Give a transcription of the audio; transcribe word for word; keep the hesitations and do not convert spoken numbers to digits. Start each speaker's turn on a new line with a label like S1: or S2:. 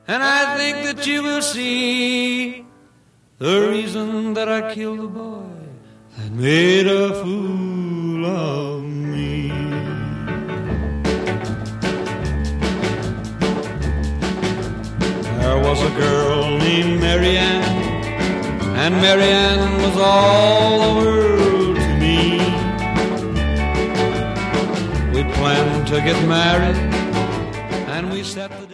S1: and I think that you will see the reason that I killed the boy that made a fool of me. There was a girl named Mary Ann, and Mary Ann was all the world to me. We planned to get married, and we set the